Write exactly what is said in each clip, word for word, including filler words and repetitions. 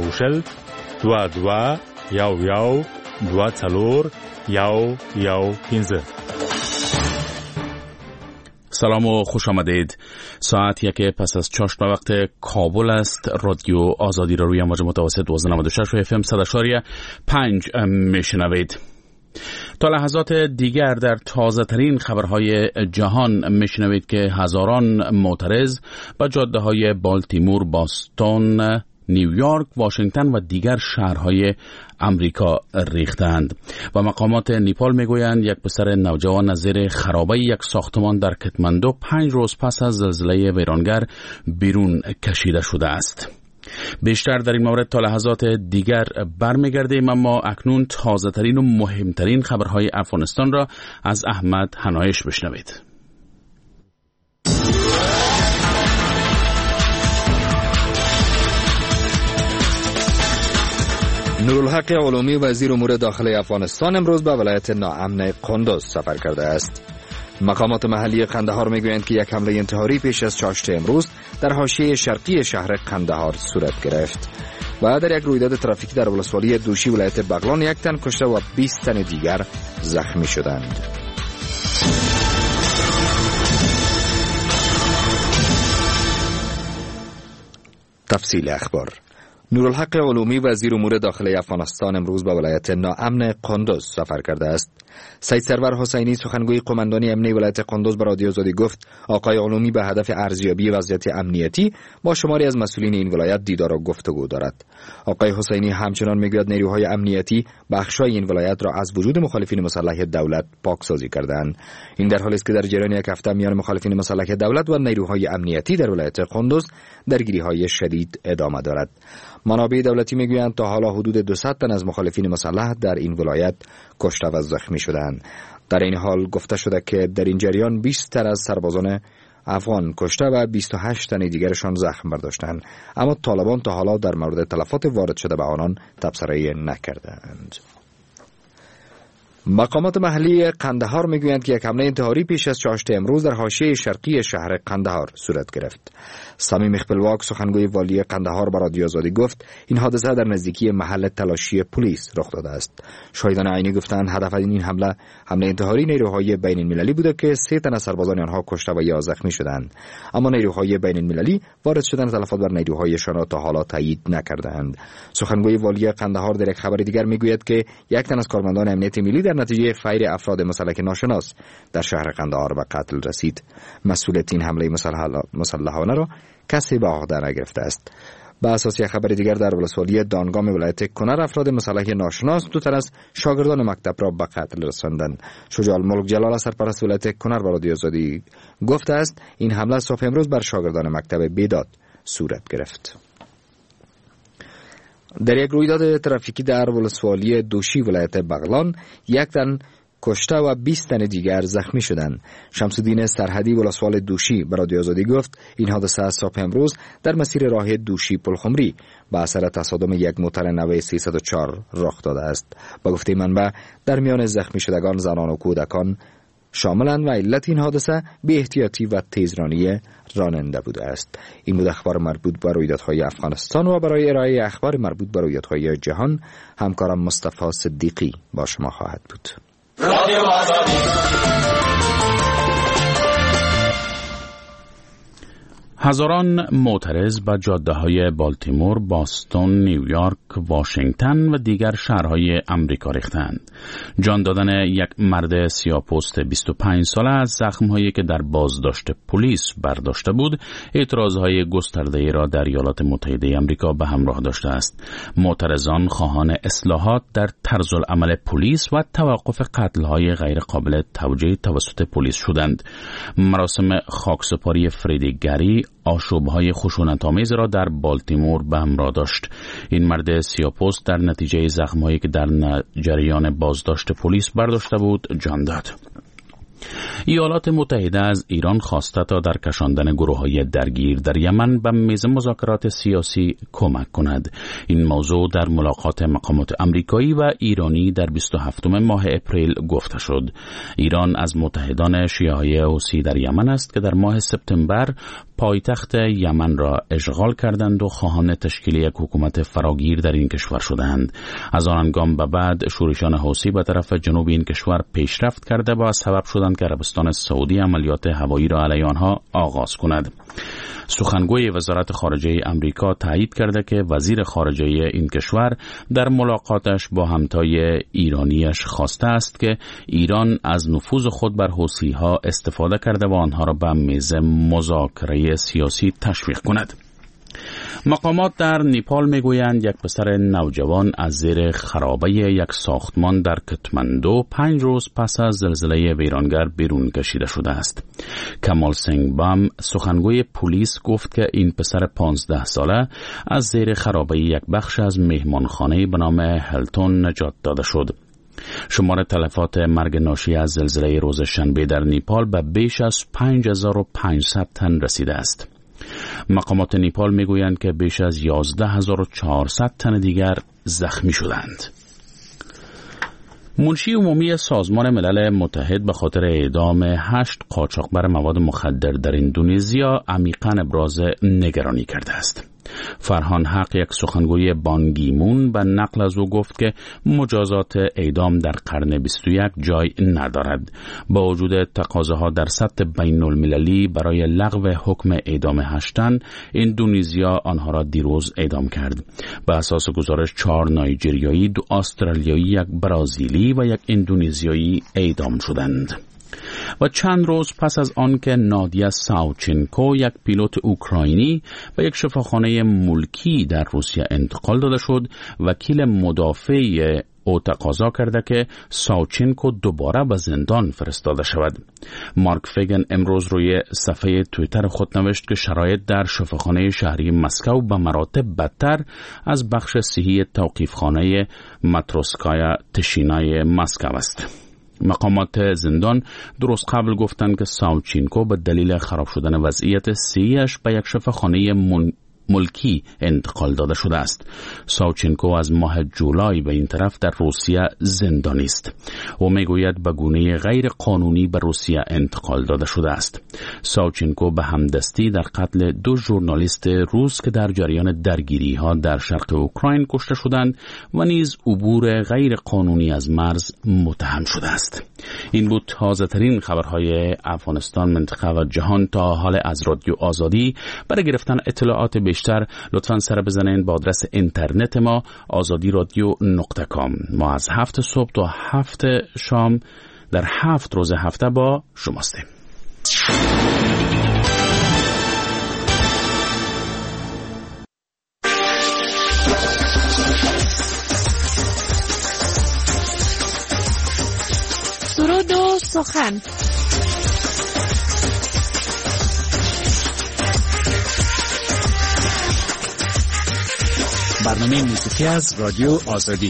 یو شل دو دو یو یو دو چلور یو یو پینزه. سلام و خوش آمدید. ساعت یک پس از چاشت به وقت کابل است. رادیو آزادی را روی امواج متوسط دوازده نود و شش و اف ام صد اشاریه پنج میشنوید. تا لحظات دیگر در تازه ترین خبرهای جهان میشنوید که هزاران معترض به جاده های بالتیمور، باستون، نیویورک، واشنگتن و دیگر شهرهای امریکا ریختند و مقامات نیپال میگویند یک پسر نوجوان از زیر خرابه یک ساختمان در کتمندو پنج روز پس از زلزله ویرانگر بیرون کشیده شده است. بیشتر در این مورد تا لحظات دیگر برمیگردیم، اما اکنون تازه ترین و مهمترین خبرهای افغانستان را از احمد حنایش بشنوید. نورالحق علومی وزیر امور داخلی افغانستان امروز به ولایت ناامن قندوز سفر کرده است. مقامات محلی قندهار میگویند که یک حمله انتحاری پیش از چاشت امروز در حاشیه شرقی شهر قندهار صورت گرفت و در یک رویداد ترافیکی در ولسوالی دوشی ولایت بغلان یک تن کشته و بیست تن دیگر زخمی شدند. تفصیل اخبار. نورالحق علومی وزیر امور داخلی افغانستان امروز به ولایت ناامن قندوز سفر کرده است. سید سرور حسینی سخنگوی قماندانی امنی ولایت قندوز به رادیو آزادی گفت آقای علومی به هدف ارزیابی وضعیت امنیتی با شماری از مسئولین این ولایت دیدار و گفتگو دارد. آقای حسینی همچنان میگوید نیروهای امنیتی بخشای این ولایت را از وجود مخالفین مسلح دولت پاکسازی کردند. این در حالی است که در جریان یک هفته میان مخالفین مسلح دولت و نیروهای امنیتی در ولایت قندوز درگیری‌های شدید ادامه دارد. منابع دولتی میگویند تا حالا حدود دویست تن از مخالفین مسلح در این ولایت کشته و زخمی شدند. در این حال گفته شده که در این جریان بیست تن از سربازان افغان کشته و بیست و هشت تن دیگرشان زخم برداشتند، اما طالبان تا حالا در مورد تلفات وارد شده به آنان تبصره نکردند. مقامات محلی قندهار میگویند که یک حمله انتحاری پیش از چاشت امروز در حاشیه شرقی شهر قندهار صورت گرفت. صمیم خپلواک سخنگوی والی قندهار به رادیو آزادی گفت این حادثه در نزدیکی محل تلاشی پلیس رخ داده است. شاهدان عینی گفتند هدف این حمله حمله انتحاری نیروهای بین المللی بوده که سه تن از سربازان آنها کشته و یا زخمی شدند، اما نیروهای بین المللی وارد شدن تلفات بر نیروهایشان را تا حالا تایید نکردند. سخنگوی والی قندهار در یک خبر دیگر میگوید که یک تن از کارمندان امنیت ملی در نتیجه فایر افراد مسلح ناشناس در شهر قندهار به قتل رسید. مسئولیت این حمله مسلحانه را کسی به عهده نگرفته است. به اساس یک خبر دیگر در ولسوالی دانگام ولایت کنر افراد مسلح ناشناس دو تن از شاگردان مکتب را به قتل رساندند. شجاع الملک جلال سرپرست ولایت کنر به رادیو آزادی گفته است این حمله صبح امروز بر شاگردان مکتب بیداد صورت گرفت. در یک رویداد ترافیکی در ولسوالی دوشی ولایت بغلان یک تن کشته و بیست تن دیگر زخمی شدند. شمس‌الدین سرحدی ولسوال دوشی به رادیو آزادی گفت این حادثه از صبح امروز در مسیر راه دوشی پلخمری به اثر تصادم یک موتر نو سیصد و چهار رخ داده است. با گفته منبع در میان زخمی شدگان زنان و کودکان شاملند و علت این حادثه بی احتیاطی و تیزرانی راننده بوده است. این بود اخبار مربوط به رویدادهای افغانستان و برای ارائه اخبار مربوط به رویدادهای جهان همکارم مصطفی صدیقی با شما خواهد بود. رادیو آزادی. هزاران معترض به جاده‌های بالتیمور، باستون، نیویورک، واشنگتن و دیگر شهرهای امریکا ریختند. جان دادن یک مرد سیاه‌پوست بیست و پنج ساله از زخم‌هایی که در بازداشت پلیس برداشته بود، اعتراضهای گسترده‌ای را در ایالات متحده آمریکا به همراه داشته است. معترضان خواهان اصلاحات در طرز العمل پلیس و توقف قتل‌های غیر قابل توجیه توسط پلیس شدند. مراسم خاکسپاری فریدی گری آشوب‌های خشونت‌آمیز را در بالتیمور به همراه داشت. این مرد سیاه‌پوست در نتیجه زخم‌هایی که در جریان بازداشت پلیس برداشته بود جان داد. ایالات متحده از ایران خواسته تا در کشاندن گروه‌های درگیر در یمن به میز مذاکرات سیاسی کمک کند. این موضوع در ملاقات مقامات آمریکایی و ایرانی در بیست و هفتم ماه اپریل گفته شد. ایران از متحدان شیعه حوثی در یمن است که در ماه سپتامبر پایتخت یمن را اشغال کردند و خواهان تشکیل یک حکومت فراگیر در این کشور شدند. از آن هنگام به بعد شورشان حوثی به طرف جنوب این کشور پیشرفت کرده و سبب شدند که عربستان سعودی عملیات هوایی را علیه آنها آغاز کند. سخنگوی وزارت خارجه امریکا تایید کرده که وزیر خارجه این کشور در ملاقاتش با همتای ایرانیش خواسته است که ایران از نفوذ خود بر حوثی‌ها استفاده کرده و آنها را به میز مذاکره سیاسی تشویق کند. مقامات در نیپال میگویند یک پسر نوجوان از زیر خرابه یک ساختمان در کتمندو پنج روز پس از زلزله ویرانگر بیرون کشیده شده است. کمال سنگ بام سخنگوی پلیس گفت که این پسر پانزده ساله از زیر خرابه یک بخش از مهمانخانه به نام هلتون نجات داده شد. شمار تلفات مرگ ناشی از زلزله روز شنبه در نیپال به بیش از پنج هزار و پانصد تن رسیده است. مقامات نیپال میگویند که بیش از یازده هزار و چهارصد تن دیگر زخمی شدند. منشی عمومی سازمان ملل متحد به خاطر اعدام هشت قاچاقبر مواد مخدر در اندونزیا عمیقاً ابراز نگرانی کرده است. فرهان حق، یک سخنگوی بانگیمون، به نقل از او گفت که مجازات اعدام در قرن بیست و یک جای ندارد. با وجود تقاضاها در سطح بین المللی برای لغو حکم اعدام هشت تن، اندونزیا آنها را دیروز اعدام کرد. به اساس گزارش چهار نایجریایی، دو استرالیایی، یک برازیلی و یک اندونزیایی اعدام شدند. و چند روز پس از آن که نادیا ساوچنکو، یک پیلوت اوکراینی، به یک شفاخانه ملکی در روسیه انتقال داده شد، وکیل مدافع او تقاضا کرده که ساوچنکو دوباره به زندان فرستاده شود. مارک فیگن امروز روی صفحه توییتر خود نوشت که شرایط در شفاخانه شهری مسکو به مراتب بدتر از بخش صحی توقیفخانه ماتروسکایا تشینای مسکو است. مقامات زندان درست قبل گفتند که ساوچنکو به دلیل خراب شدن وضعیت صحیش به یک شفاخانه من... ملکی انتقال داده شده است. ساوچنکو از ماه جولای به این طرف در روسیه زندانی است. او میگوید به گونه غیر قانونی به روسیه انتقال داده شده است. ساوچنکو به همدستی در قتل دو ژورنالیست روس که در جریان درگیری ها در شرق اوکراین کشته شدند و نیز عبور غیر قانونی از مرز متهم شده است. این بود تازه ترین خبرهای افغانستان، منطقه و جهان تا حال از رادیو آزادی. برای گرفتن اطلاعات بیشتر لطفاً سر بزنین با آدرس اینترنت ما آزادی رادیو نقطه کام. ما از هفت صبح تا هفت شام در هفت روز هفته با شماستیم. درود و سخن. برنامه موسیقی از رادیو آزادی.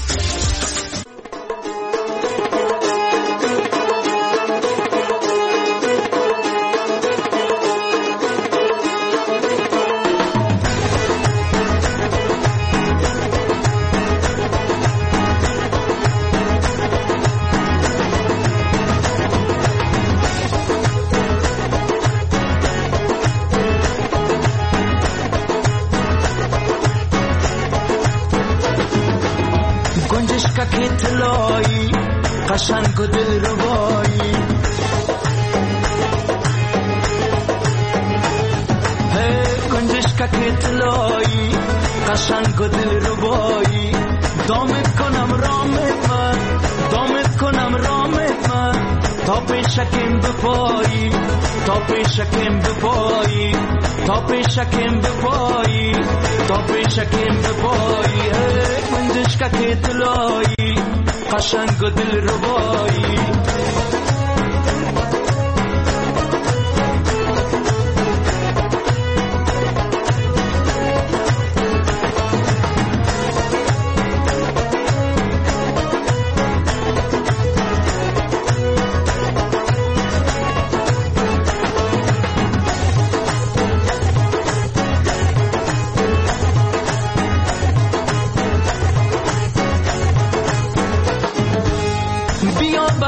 قشنگ و دل ربایی هی گنجشکا که طلایی قشنگ و دل ربایی دامت کنم رامت من دامت کنم رامت من تا پیشکم بپایی تا پیشکم بپایی تا پیشکم بپایی تا پیشکم بپایی هی گنجشکا که طلایی قشنگ و دل ربایی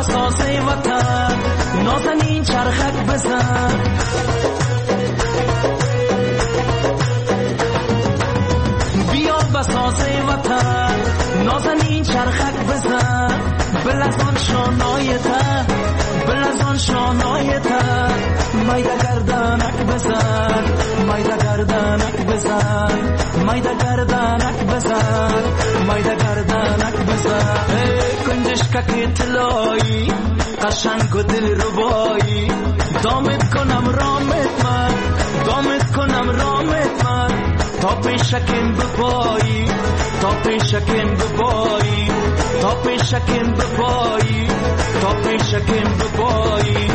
بساز وطن نازنین چرخک بزن بیا بساز وطن نازنین چرخک بزن بلزان شانایته بلزان شانایته مایده گردنک بزن مایده گردنک بزن مایده گردنک بزن مایده گردنک بزن کنجشکک طلایی قشنگ و دل ربایی دامت کنم رامت من دامت کنم رامت من تا پیشکم بپایی تا پیشکم بپایی تا پیشکم بپایی تا پیشکم بپایی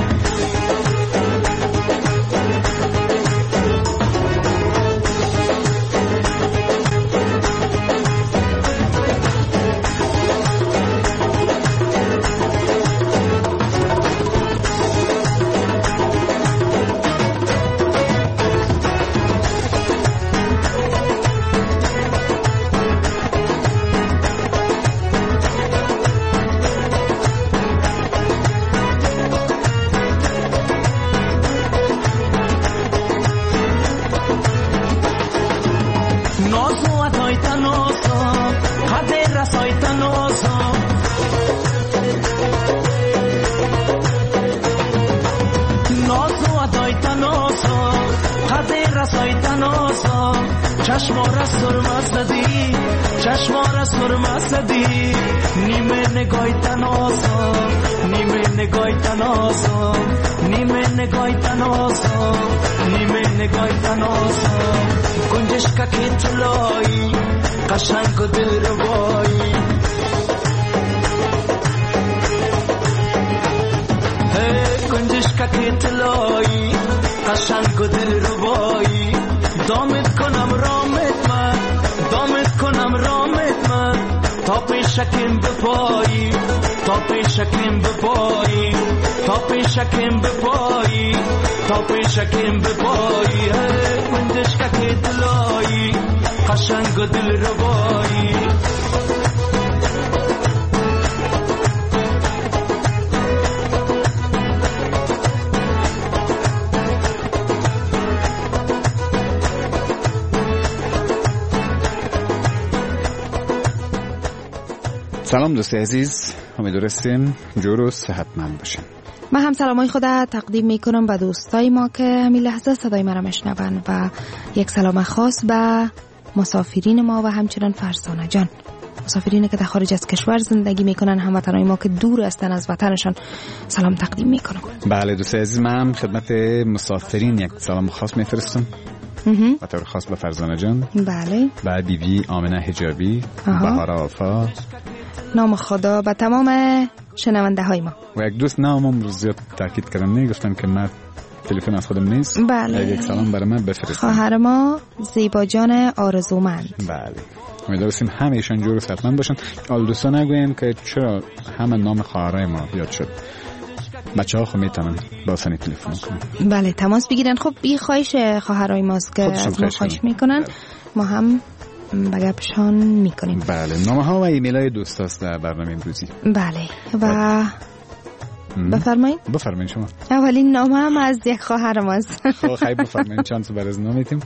چشمارا سرما زدی چشمارا سرما زدی نیمه نگاهی تناسا نیمه نگاهی تناسا نیمه نگاهی تناسا نیمه نگاهی تناسا کنجشککی طلایی قشنگ و دلربایی کنجشککی طلایی قشنگ و دلربایی دامت کنم رامت من دامت کنم رامت من تا پیشکم بپایی تا پیشکم بپایی تا پیشکم بپایی تا پیشکم بپایی کنجشکک طلایی قشنگ و دلربایی سلام دوست عزیز، امیدوارم هستین جور و صحتمند باشین. من هم سلامای خود تقدیم میکنم به دوستای ما که همین لحظه صدای ما را میشنون و یک سلام خاص به مسافرین ما و همچنان فرزانه جان، مسافرینی که در خارج از کشور زندگی میکنن، هموطنای ما که دور هستن از وطنشان، سلام تقدیم میکنم. بله دوست عزیز، من هم خدمت مسافرین یک سلام خاص میفرستم و طور خاص به فرزانه جان، بله، به بی بی آمنه حجابی، بهار آفا، نام خدا به تمام شنونده های ما. و یک دوست نامم رو زیاد تاکید کردن، میگفتن که من تلفن از خودم نیست. بله. یک سلام برای من بفرستید. خواهر ما زیبا جان آرزومند. بله. امیدوارم همه ایشان جور و صحتمند باشن. حال دوستان نگوین که چرا همه نام خواهرای ما یاد شد. بچه ها خو میتونن با آسانی تلفن کنن. بله، تماس بگیرن. خب این خواهش خواهرای ماست که از ما خواهش میکنن. بله. ما هم به گپشان میکنیم. بله، نامه ها و ایمیل های دوست هست در برنامه امروزی. بله و بفرمایید. بفرمایید شما. اولین نامه هم از یک خواهر ماست. خب خیلی بفرمایید، چند تا برای نام میتیم.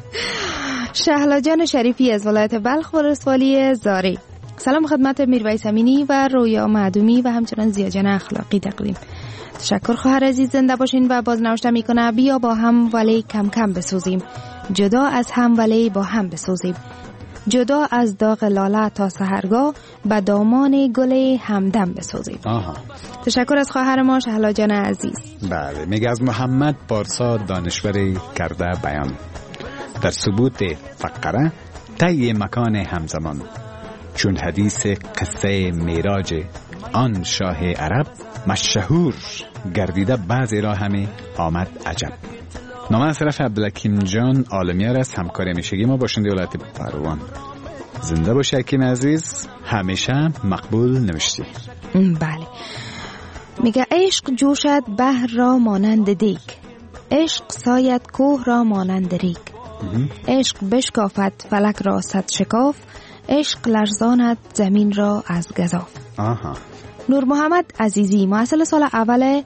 شهلا جان شریفی از ولایت بلخ ولسوالی زاری. سلام خدمت میرویس امینی و رویا معدومی و همچنان زیا جان اخلاقی تقدیم. تشکر خواهر عزیز، زنده باشین. و باز نوشته میکنه بیا با هم ولی کم کم بسوزیم، جدا از هم ولی با هم بسوزیم، جدا از داغ لاله تا سحرگاه به دامان گل همدم بسوزیم. آها. تشکر از خواهر ما شهلا جان عزیز. بله، میگه از محمد پارسا دانشوری کرده بیان در ثبوت فقره طی مکان همزمان، چون حدیث قصه میراج آن شاه عرب مشهور گردیده، بعضی را همه آمد عجب. نامه از طرف عبدالحکیم جان عالمیار است، همکار همیشگی ما، باشنده ولایت پروان. زنده باشه حکیم عزیز، همیشه مقبول نوشتی. بله، میگه عشق جوشد بحر را مانند دیگ، عشق ساید کوه را مانند ریگ، عشق بشکافد فلک را صد شکاف، عشق لرزاند زمین را از گزاف. آها. نور محمد عزیزی محصل سال اول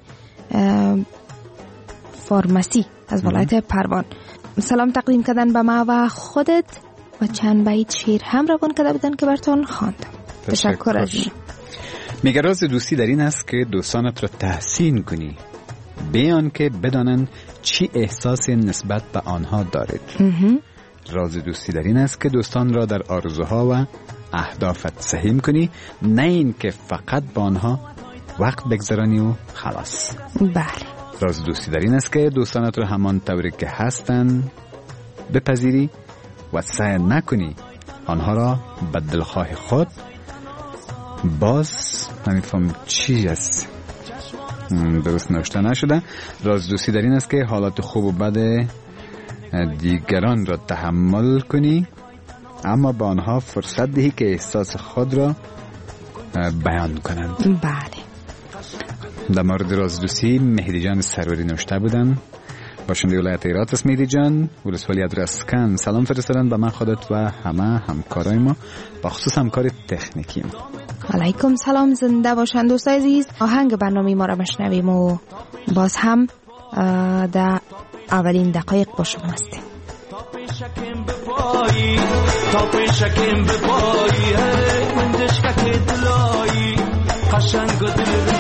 فارمسی از ولایت پروان، سلام تقدیم کردن به ما و خودت و چند بیت شعر هم روان کرده بودن که براتون خواندم. تشکر از این. میگه راز دوستی در این است که دوستانت را تحسین کنی بیان که بدانن چی احساس نسبت به آنها دارید. راز دوستی در این است که دوستان را در آرزوها و اهدافت سهیم کنی، نه این که فقط با آنها وقت بگذرانی و خلاص. بله. راز دوستی در این است که دوستانت را همان طوری که هستند بپذیری و سعی نکنی آنها را به دلخواه خود. باز نمیفهم چی است، درست نوشته نشده. راز دوستی در این است که حالات خوب و بد دیگران را تحمل کنی، اما با آنها فرصت دهی که احساس خود را بیان کنند. بله. در مورد راز دوستی مهدی جان سروری نوشته بودن. باشنده ولایت هرات است مهدی جان، ولسوالی ادرسکن. سلام فرستادن به من، خودت و همه همکارای ما، با خصوص همکار تکنیکی. علیکم سلام، زنده باشند دوستای عزیز. آهنگ برنامه ما را بشنویم و باز هم در اولین دقایق با شما هستیم. شکم به پایی تا شکم به پایی من دشک دلایی قشنگ دل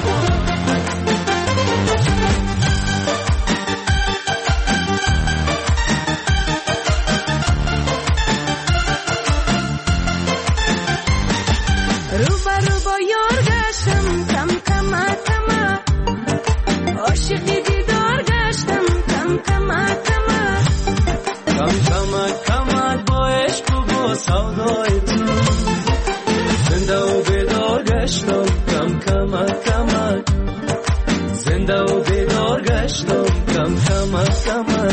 روبا روبا یار گشتم کم کم کم عاشقی دیدار گشتم کم کم کم کم کم کم با عشق و با سودای تو زنده و بیدار گشتم کم کم کم زنده و بیدار گشتم کم کم کم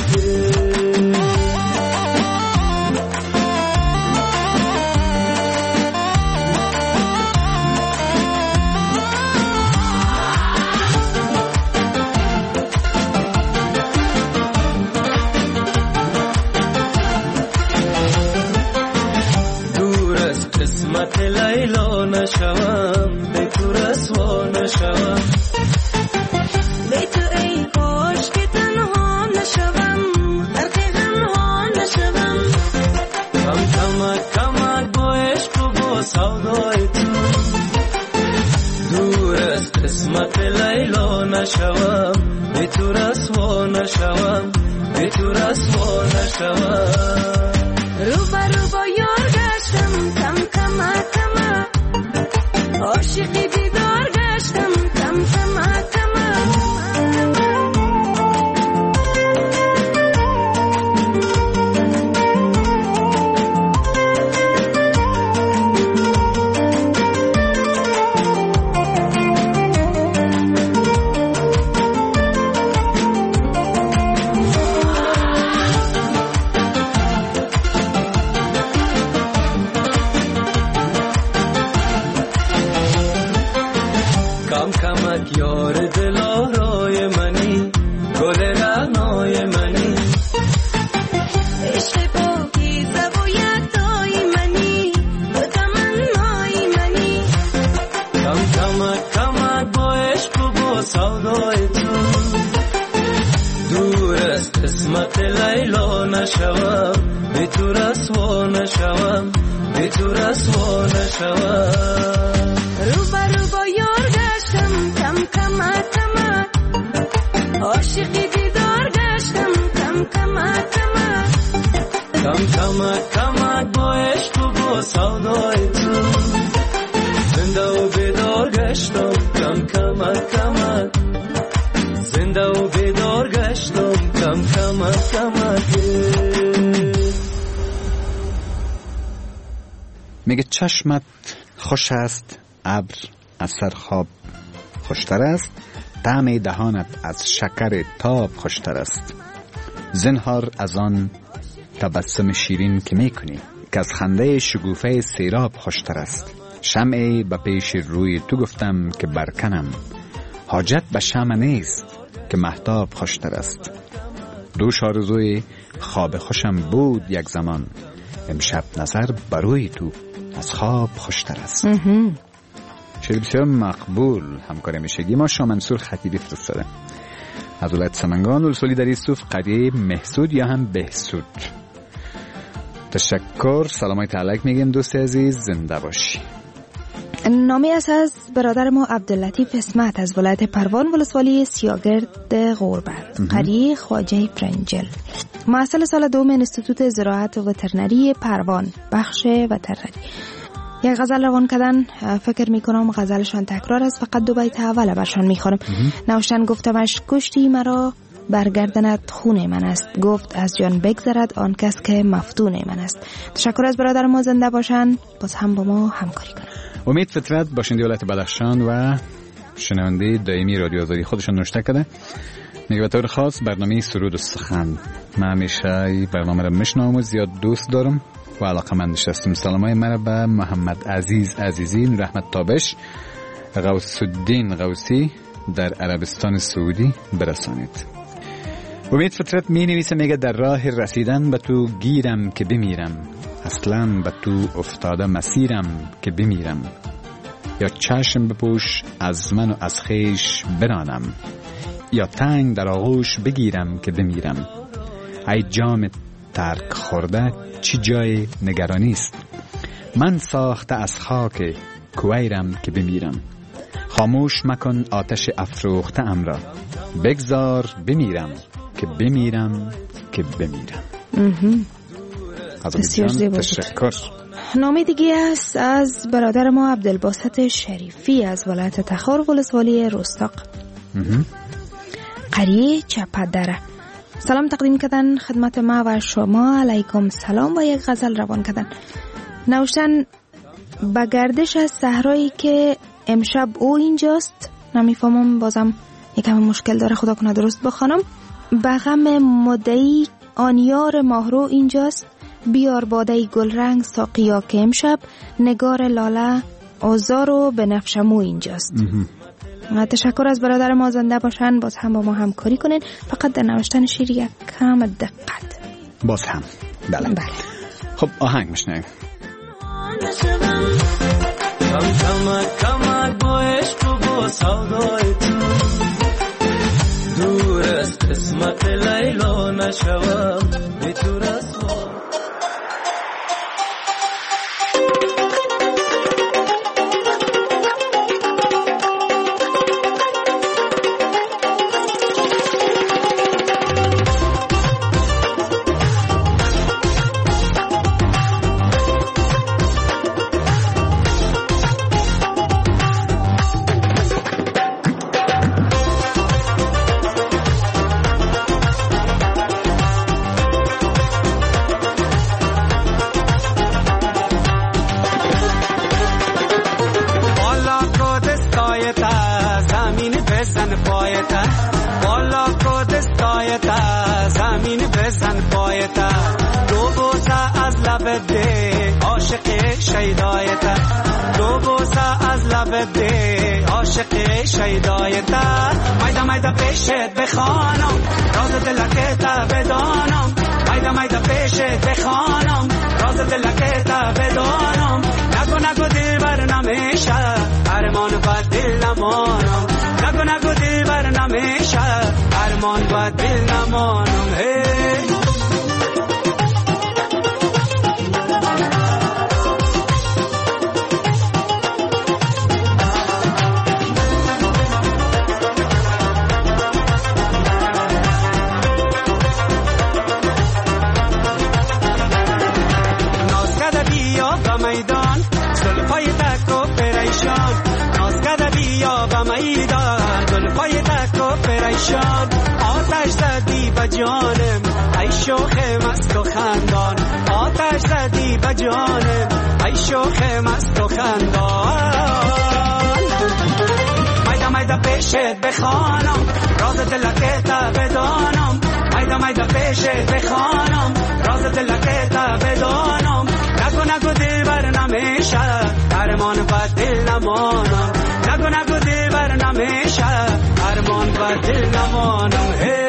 قسمت لیلا نشوم به تو رسوا نشوم به تو ای کاش که تنها نشوم غرق غمها نشوم کم کمک کمک با عشق و با سودای تو دور از قسمت لیلا نشوم به تو رسوا نشوم به تو رسوا نشوم روبا روبا یار گشتم کم کم کم عاشقی دیدار گشتم کم کم کم یار دلارای منی گل رعنای منی عشق پاکیزه و یکتای منی و تمنای منی کم کمک کمک با عشق و با سودای تو دور از قسمت لیلا نشوم به تو رسوا نشوم به تو رسوا نشوم روبا روبا یار گشتم کم کم کم عاشقی دیدار گشتم کم کم کم کم کمک کمک با عشق و با سودای تو زنده و بیدار گشتم کم کمک کمک زنده و بیدار گشتم کم کمک کمک. میگه چشمت خوش است، ابر از سرخواب خوشتر است، طعم دهانت از شکر تاب خوشتر است. زنهار از آن تبسم شیرین که میکنی که از خنده شگوفه سیراب خوشتر است. شمعی به پیش روی تو گفتم که برکنم، حاجت به شمع نیست که مهتاب خوشتر است. دوش آرزوی خواب خوشم بود یک زمان، امشب نظر بروی تو از خواب خوشتر است. شعر بسیار مقبول همکار همیشگی ما شاه منصور خطیبی فرستاده از ولایت سمنگان ولسوالی در یوسف قریه محسود یا هم بهسود. تشکر، سلامای تعلق میگیم دوست عزیز، زنده باشی. نامی است از برادر ما عبداللطیف اسمت از ولایت پروان ولسوالی سیاگرد غوربر قریه خواجه فرنجل، محصل سال دوم انستیتوت زراعت و وترنری پروان بخش وترنری. یک غزل روان کردن، فکر میکنم غزلشان تکرار است، فقط دو بیت اول برشان میخوانم. نوشتن گفتمش کشتی مرا برگردنت خون من است، گفت از جان بگذرد آن کس که مفتون من است. تشکر از برادر ما، زنده باشن، باز هم با ما همکاری کنن. امید فطرت باشنده ولایت بدخشان و شنونده دائمی رادیو آزادی خودشون نوشته کرده، میگه به طور خاص برنامه سرود و سخن من همیشه این برنامه رو میشنوم و زیاد دوست دارم و علاقه‌مندش هستم. سلامای مرا به محمد عزیز عزیزی، رحمت تابش، غوث الدین غوثی در عربستان سعودی برسانید. امید فطرت می نویسه، میگه در راه رسیدن به تو گیرم که بمیرم، اصلا به تو افتاده مسیرم که بمیرم، یا چشم بپوش از من و از خیش برانم، یا تنگ در آغوش بگیرم که بمیرم. ای جام ترک خورده چی جای نگرانی است، من ساخته از خاک کویرم که بمیرم. خاموش مکن آتش افروخته ام را، بگذار بمیرم که بمیرم که بمیرم. بسیار زیبا. تشکر. نامه دیگه است از برادر ما عبدالباسط شریفی از ولایت تخار ولسوالی رستاق قریه چپدره. سلام تقدیم کردن خدمت ما و شما، علیکم سلام، و یک غزل روان کردن. نوشتن به گردش از صحرایی که امشب او اینجاست، نمیفهمم، بازم یکم مشکل داره، خدا کنه درست بخوانم. به غم مدعی آنیار ماهرو اینجاست، بیار باده گلرنگ ساقیا که امشب نگار لاله آزار و بنفشمو اینجاست. تشکر از برادر ما، زنده باشن، باز هم با ما همکاری کنین. فقط در نوشتن شعر یک کم دقت. باز هم بله, بله. خب آهنگ میشنویم. کم کمک کمک با عشق و با سودای تو، دور است قسمت لیلا نشوم به تو رسوا. عاشق شیدایتا مایدا مایدا پیشت بخوانم، راز دلکتا بدانم، مایدا مایدا پیشت بخوانم، راز دلکتا بدانم. نگو نگو دل بر نمیشه ارمان با دل نمانم، نگو نگو دل بر نمیشه ارمان با دل نمانم. هی آتش زدی با جانم ای شوخ مست و خندان، آتش زدی با جانم ای شوخ مست و خندان. مایدا مایدا پیشت بخوانم، راز دلکتا بدانم، مایدا مایدا پیشت بخوانم، راز دلکتا بدانم. نگو نگو دل بر نمیشه ارمان با دل نمانم، نگو نگو دل بر نمیشه ارمان با دل نمانم. هی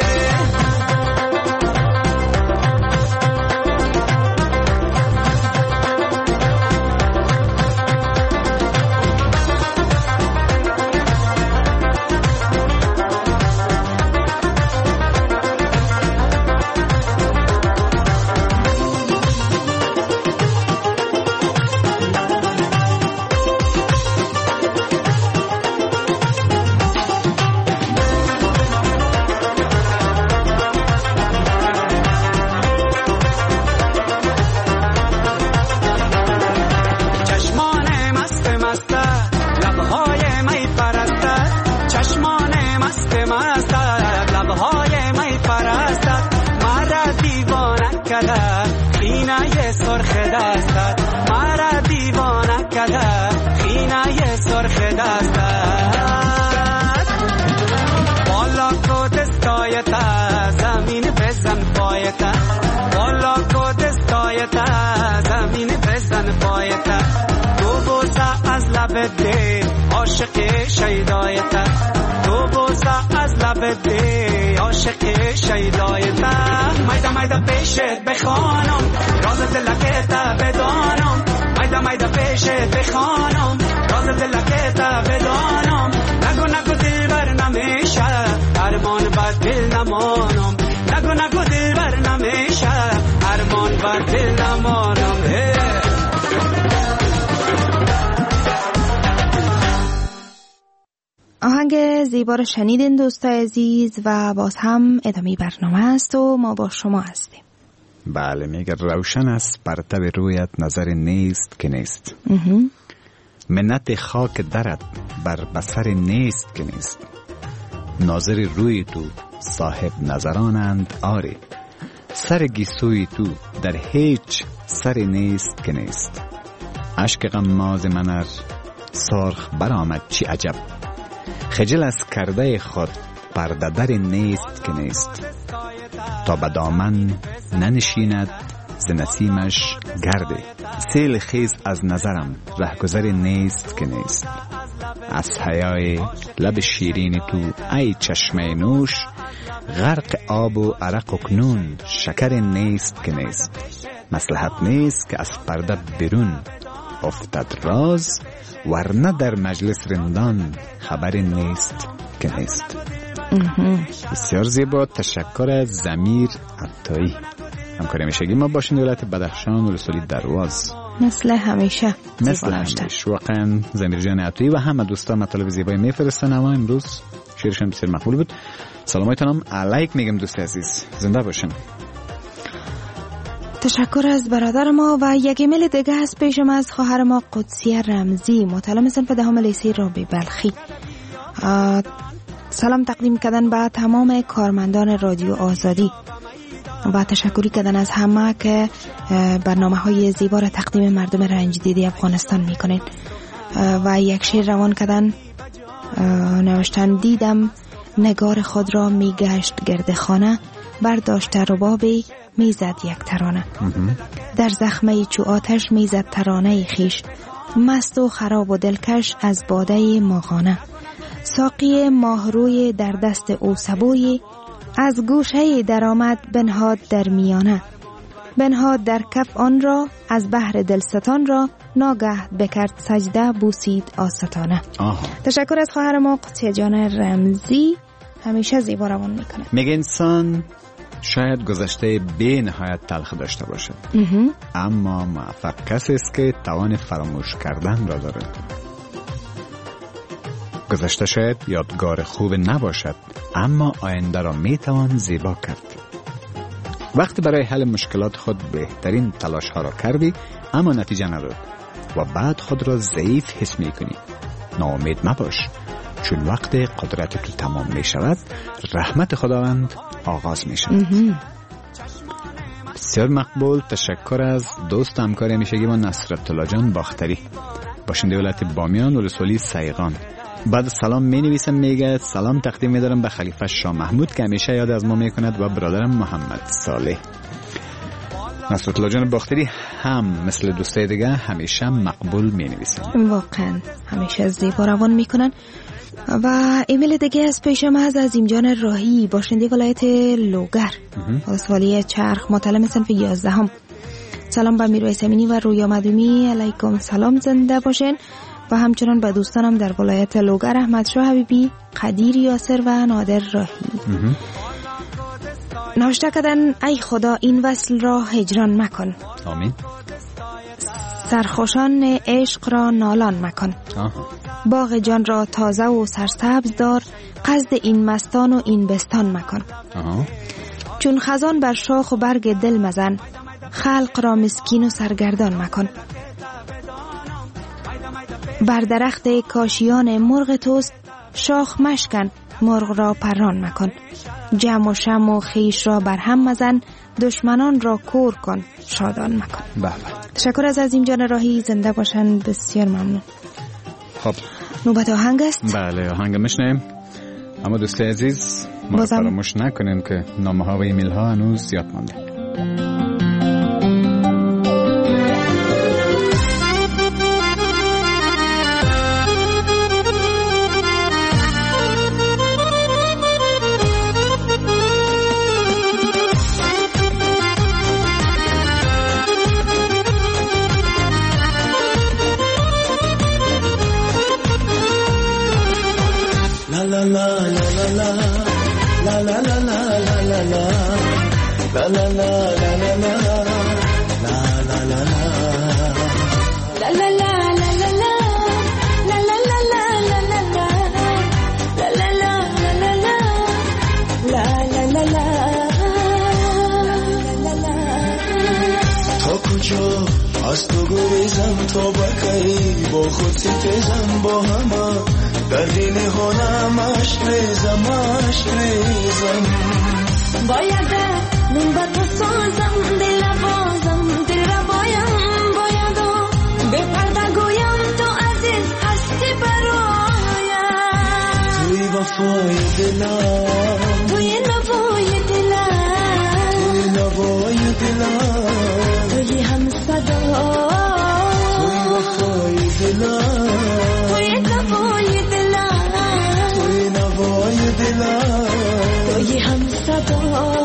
جان پایته تو بوسه از لب دل عاشق شیدایته تو بوسه از لب دل عاشق شیدایته میدا میدا پیشت بخوانم راز دلکت بدانم میدا میدا پیشت بخوانم راز دلکت بدانم نگو نگو دلبر نمیشه ارمان بر دل نمانم نگو نگو دلبر نمیشه ارمان بر دل نمانم. آهنگ زیبا رو شنیدین دوستای عزیز و باز هم ادامه برنامه است و ما با شما هستیم. بله میگه روشن است پرتو رویت نظر نیست که نیست منت خاک درت بر بسر نیست که نیست ناظر روی تو صاحب نظرانند آری سر گیسوی تو در هیچ سر نیست که نیست اشک غماز منر سرخ برآمد چی عجب خجل از کرده خود پرده در نیست که نیست تا به دامن ننشیند ز نسیمش گرده سیل خیز از نظرم رهگذر نیست که نیست از حیای لب شیرین تو ای چشمه نوش غرق آب و عرق و کنون شکر نیست که نیست مصلحت نیست که از پرده برون افتد راز ورنه در مجلس رندان خبر نیست که نیست. بسیار زیبا. تشکر از ضمیر عطایی. همکاری میشگی ما باشین دولت بدخشان و رسولی درواز مثل همیشه مثل همیشه واقعا ضمیر جان عطایی و همه دوستان مطالب زیبایی میفرستن. اما امروز شعرش هم بسیار مقبول بود. سلامایتونم علیک میگم دوست عزیز، زنده باشین. تشکر از برادر ما و یک ایمیل دیگه هست پیشم از خواهر ما قدسیه رمزی متعلم صنف دهم لیسه رابعه بلخی. سلام تقدیم کردن به تمام کارمندان رادیو آزادی و تشکری کردن از همه که برنامه های زیبا را تقدیم مردم رنج دیده افغانستان میکنین و یک شعر روان کردن نوشتن دیدم نگار خود را میگشت گرد خانه برداشت ربابی میزد یک ترانه در زخمه چو آتش میزد ترانه خیش مست و خراب و دلکش از باده ماغانه ساقی ماهروی در دست او سبوی از گوشه درآمد بنهاد در میانه بنهاد در کف آن را از بحر دلستان را ناگه بکرد سجده بوسید آستانه. تشکر از خواهر ما قدسیه جان رمزی همیشه زیبا روان میکنه. میگه انسان شاید گذشته بی نهایت تلخ داشته باشد اما موفق کسی است که توان فراموش کردن را دارد. گذشته شاید یادگار خوب نباشد اما آینده را میتوان زیبا کرد. وقتی برای حل مشکلات خود بهترین تلاش ها را کردی اما نتیجه نداد و بعد خود را ضعیف حس میکنی، ناامید مباش، چون وقت قدرت تو تمام می شود رحمت خداوند آغاز می شود. بسیار مقبول. تشکر از دوست همکار همیشگی ما نصرت الله جان باختری باشنده ولایت بامیان و رسولی سیغان. بعد سلام می نویسم میگه سلام تقدیم می دارم به خلیفه شاه محمود که همیشه یاد از ما می کند و برادرم محمد صالح. نصرت الله جان باختری هم مثل دوستای دیگه همیشه مقبول می نویسن، واقعا همیشه زیبا روان می کنن. و ایمیل دیگه از پیشم از عظیم جان راهی باشنده ولایت لوگر ولسوالی چرخ متعلم صنف یازدهم. سلام به میرویس امینی و رویا مدومی علیکم سلام، زنده باشین. و همچنان به دوستانم در ولایت لوگر احمد شاه حبیبی، قدیر یاسر و نادر راهی. نوشته کردن ای خدا این وصل را هجران مکن، آمین. سرخوشان عشق را نالان مکن. آها. باغ جان را تازه و سرسبز دار، قصد این مستان و این بستان مکن. آها. چون خزان بر شاخ و برگ دل مزن، خلق را مسکین و سرگردان مکن. بر درخت کاشیان مرغ توست، شاخ مشکن مرغ را پران مکن. جم و شم و خیش را بر هم مزن، دشمنان را کور کن شادان مکن. بله. تشکر از عظیم جان راهی، زنده باشن. بسیار ممنون. خب نوبت آهنگ است. بله آهنگ میشنیم. اما دوست عزیز ما فراموش نکنیم که نامه ها و ایمیل ها هنوز زیاد مانده. از تو گریزم تا بکی با خود ستیزم با همه در دین هنم عشق ریزم عشق ریزم باید من با تو سازم دل بازم دل را بایم باید به پرده گویم تو عزیز هستی برایم توی وفای دلم توی نوای دلم توی نوای دلم توی هم صدا توی وفای دلم توی نوای دلم توی نوای دلم توی هم صدا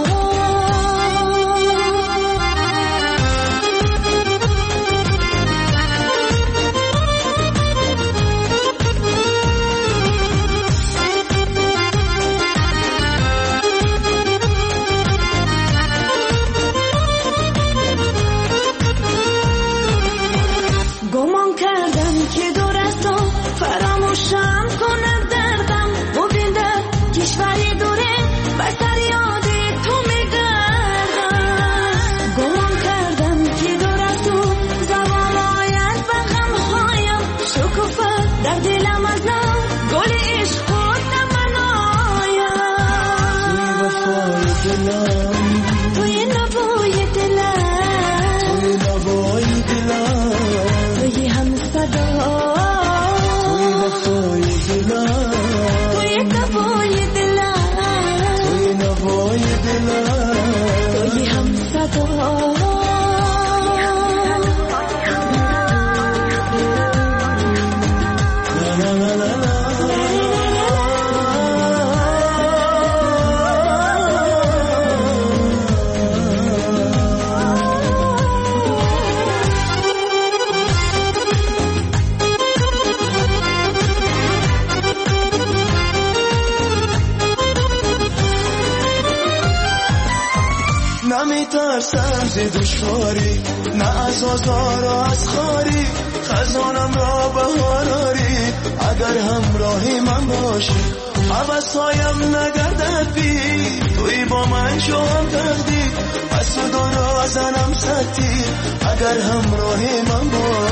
نمیترسم ز دشواری نه از آزار و از خاری خزانم را بهاراری اگر همراهی من باشی حوثایم نگردد بی توی با من شوم تقدیر پس و دارا زنم ستی اگر همراهی من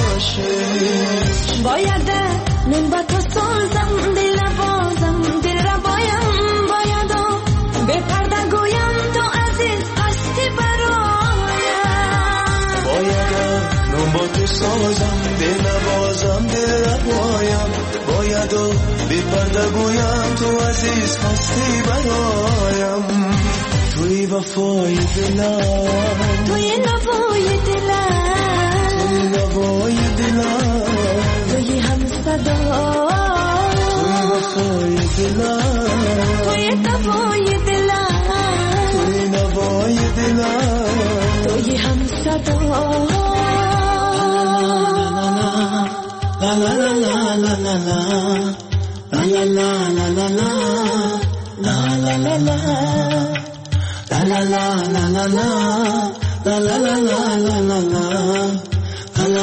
باشی باید من با تو سازم دل بازم دل را بایم باید به پرده گویم تو عزیز هستی برایم باید من با تو سازم دل بازم دل را بایم باید به پرده گویم تو عزیز هستی برایم توی وفای دلم توی نوای دلم توی نوای دلم توی هم صدا توی وفای دلم توی نوای دلم توی نوای دلم توی هم صدا لا لا لا لا لا لا لا لا لا لا لا لا لا لا لا La la la la la la la la la la la la la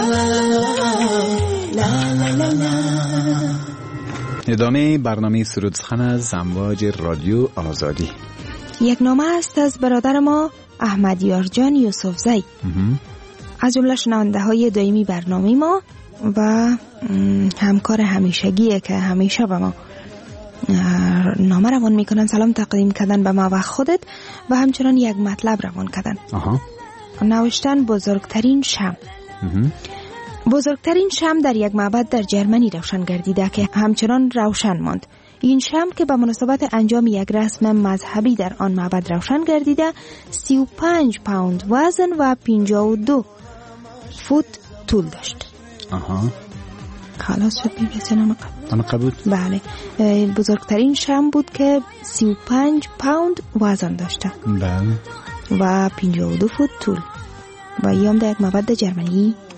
la la la. ادامه برنامه سرود سخن از امواج رادیو آزادی. یک نامه است از برادر ما احمد یارجان یوسفزی از جمله شنونده های دائمی برنامه ما و همکار همیشگیه که همیشه به ما نامه روان میکنن، سلام تقدیم کردن به ما و خودت و همچنان یک مطلب روان کردن. آها. نوشتن بزرگترین شمع. بزرگترین شمع در یک معبد در جرمنی روشن گردیده که همچنان روشن ماند. این شمع که به مناسبت انجام یک رسم مذهبی در آن معبد روشن گردیده سی و پنج پوند وزن و پنجاه و دو فوت طول داشت. آها. خلاص شد میرسه نام قبول. نام قبول؟ بله. بزرگترین شمع بود که سی و پنج پوند وزن داشته. بله. و پنجاه و دو فوت طول. و ایام در یک معبد جرمنی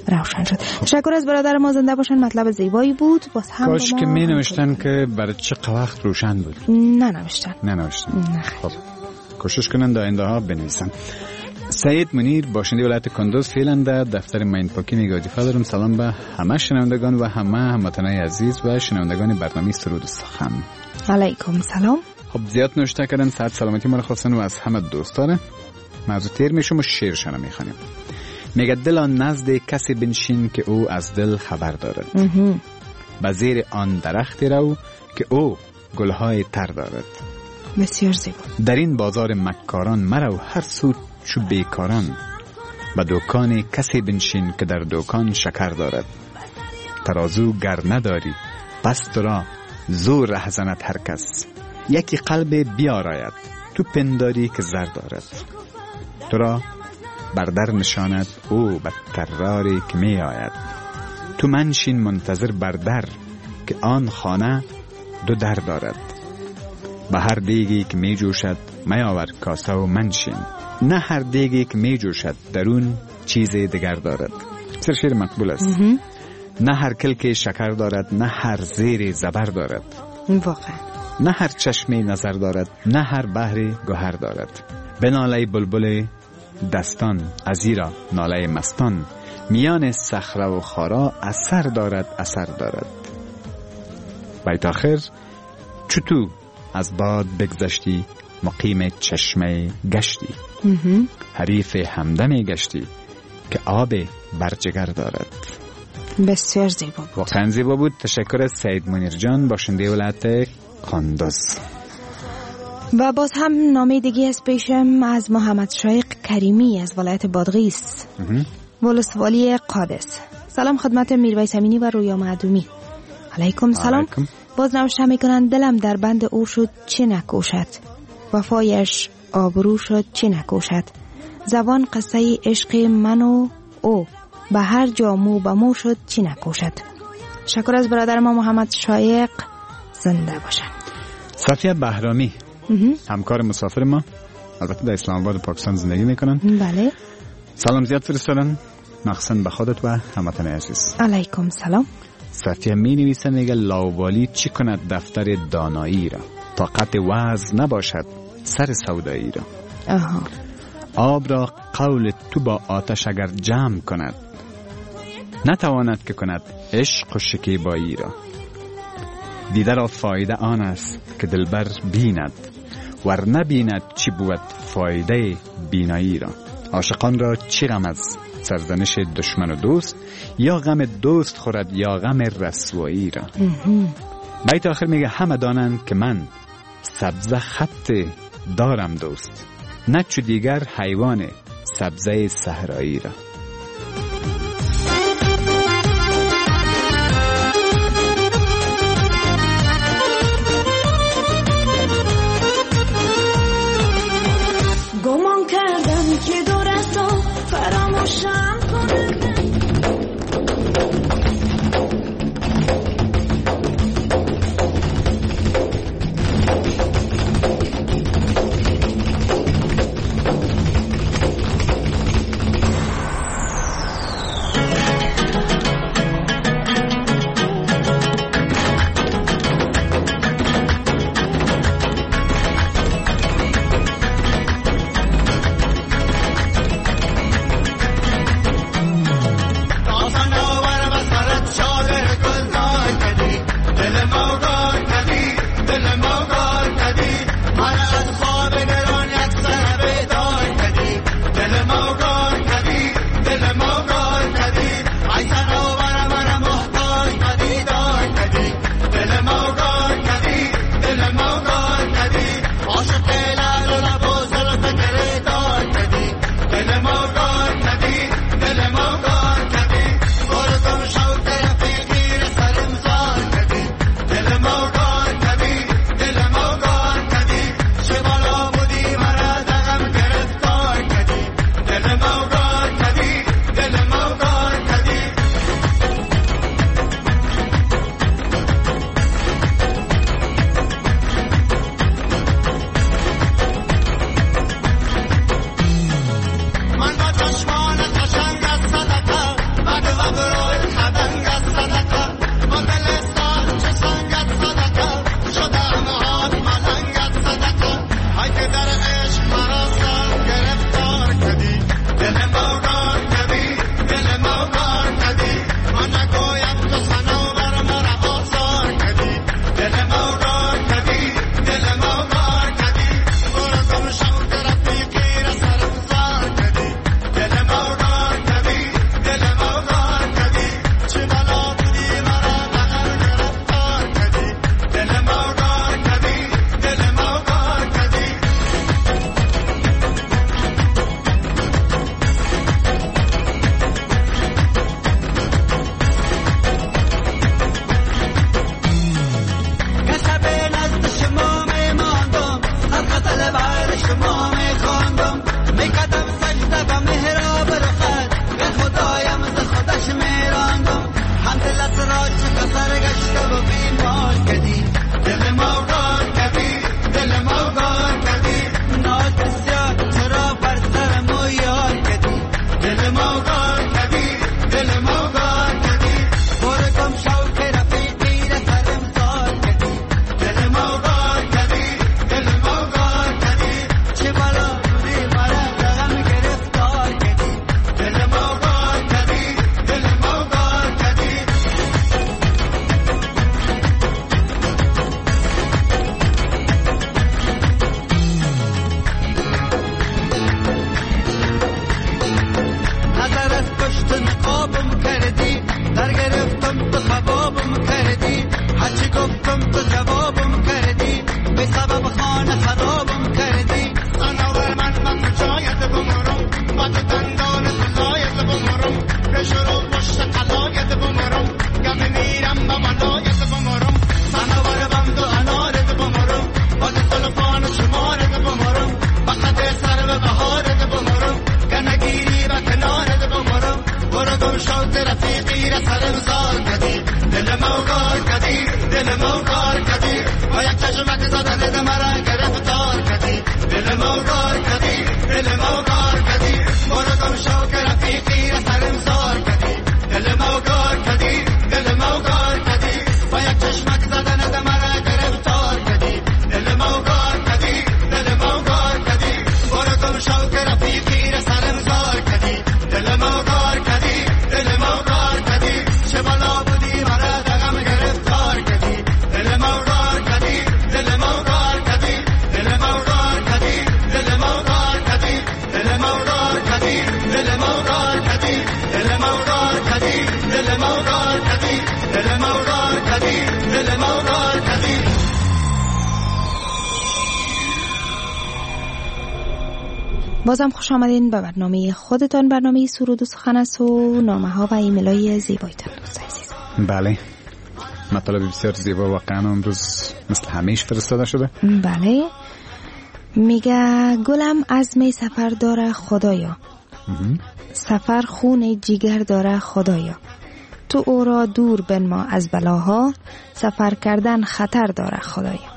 روشن شد. تشکر از برادر ما، زنده باشن. مطلب زیبایی بود. باز هم کاش که می نوشتن که برای چه وقت روشن بود. نه نوشتن نه نوشتن نه. خب کوشش کنن در آینده ها بنویسن. سعید منیر باشنده ولایت کندوز فعلا در دفتر ماین پاکی نگاهدیفا دارم. سلام به همه شنوندگان و همه هموطنان عزیز و شنوندگان برنامه سرود سخن. علیکم سلام. خب زیاد نوشته کردن، صحت سلامتی ما رو خواستن و از همه دوستانه. موضوع تیر میشم و شعرشانه میخوانیم. میگه دل آن نزد کسی بنشین که او از دل خبر دارد، به زیر آن درختی رو که او گلهای تر دارد. بسیار زیبا. در این بازار مکاران مرو هر سو چو بیکاران، به دکان کسی بنشین که در دکان شکر دارد. ترازو گر نداری پس تو را زور ره زند هر کس، یکی قلب بیاراید تو پنداری که زر دارد. تو را بر در نشاند او به تراری که می آید، تو منشین منتظر بر در که آن خانه دو در دارد. به هر دیگی که می جوشد می آور کاسه و منشین، نه هر دیگی که می جوشد درون چیز دیگر دارد. سر شیر مقبول است. نه هر کلک شکر دارد، نه هر زیر زبر دارد. واقعا نه هر چشمی نظر دارد، نه هر بحری گوهر دارد. به ناله بلبل دستان ازیرا ناله مستان، میان صخره و خارا اثر دارد اثر دارد. بیت آخر چو تو از باد بگذشتی مقیم چشمه گشتی، حریف همدمی گشتی که آب برجگر دارد. بسیار زیبا بود. واقعا زیبا بود. تشکر از سعید منیر جان باشنده ولایت کندوز. و باز هم نامه دیگه از پیشم از محمد شایق کریمی از ولایت بادغیس، ولسوالی قادس. سلام خدمت میرویس امینی و رویا معدومی. علیکم سلام. علیکم. باز نوشته میکنن دلم در بند او شد چه نکوشد، وفایش آبرو شد چه نکوشد، زبان قصه عشق من و او، به هر جا مو به مو شد چه نکوشد. شکر از برادر ما محمد شایق، زنده باشن. صفیه بهرامی همکار مسافر ما، البته در اسلام آباد پاکستان زندگی میکنن. بله. سلام زیاد فرستادن، مخصوصا به خودت و هموطن عزیز. علیکم سلام. صفیه می نویسه میگه لاوالی چی کند دفتر دانایی را، طاقت وعظ نباشد سر سودایی را. آها. آب را قول تو با آتش اگر جمع کند، نتواند که کند عشق و شکیبایی را. دیده را فایده آن است که دلبر بیند، ور نبیند چی بود فایده بینایی را. عاشقان را چی غم از سرزنش دشمن و دوست، یا غم دوست خورد یا غم رسوایی را. بیت آخر میگه همه دانند که من سبزه خط دارم دوست، نه چو دیگر حیوان سبزه صحرایی را. گمان کردم که دور از تو فراموشم کنم، سرگشت و بیمار کردی دل ما کار کردی دل ما کار کردی ناز بسیار چرا بر سر ما یار کردی دل ما کار کردی دل ما کار کردی برو کم شوق رفیقی را سرم زار کردی دل ما کار کردی دل ما کار کردی چه بالا بودی مرا غم گرفتار کردی دل ما کار کردی دل ما کار کردی نظر از پشت نقابم کردی در گرفتم تو خوابم کردی هرچی گفتم تو جوابم کردی به سبب خانه خرابم کردی سناور من من جایت بمرم با تو دندان سلایت بمرم پیش رو پشت قلایت بمرم گم میرم با ملایت بمرم سناور بند و انارت بمرم با تو سلفان شمارت بمرم وقت سر و بهارت بمرم گنگیری و کنارت بمرم برو گم شو رفیقی را سرم زار کردی دل موگار کردی دل موگار کردی با یک چشمک زدن مرا گرفتار کردی دل موگار کردی دل موگار کردی برو گم شو رفیقی را سرم زار کردی دل موگار کردی دل موگار کردی با یک چشمک زدن مرا گرفتار کردی دل موگار کردی دل موگار کردی برو گم شو رفیقی را سرم زار کردی دل موگار کردی دل موگار کردی چه بالا بودی مرا غم گرفتار کردی دل موگار کردی دل موگار کردی دل موگار کردی دل موگار کردی دل موگار کردی دل موگار کردی دل موگار کردی دل موگار کردی دل موگار کردی دل موگار کردی بازم خوش آمدین به برنامه خودتان، برنامه سرود و سخن است و نامه ها و ایمیل های زیبایتان دوست عزیز. بله، مطالب بسیار زیبا واقعا امروز مثل همیشه فرستاده شده. بله، میگه گلم عزم سفر داره خدایا، سفر خون جیگر داره خدایا، تو او را دور بنما از بلاها، سفر کردن خطر داره خدایا.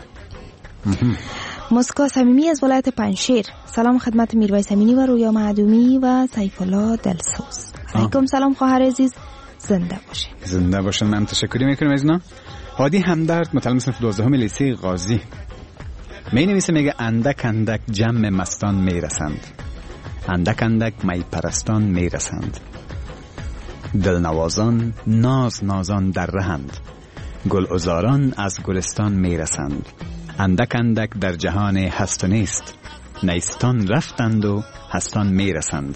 مسکا صمیمی از ولایت پنجشیر، سلام خدمت میرویس امینی و رویا معدومی و سیف الله دلسوز. علیکم سلام خواهر عزیز، زنده باشین. زنده باشین. من تشکری میکنم از اینا. هادی همدرد متعلم صنف دوازدهم لیسه غازی می نویسه، میگه اندک اندک جمع مستان میرسند، اندک اندک می پرستان میرسند، دلنوازان ناز نازان در رهند، گل ازاران از گلستان میرسند، اندک اندک در جهان هست و نیست، نیستان رفتند و هستان میرسند.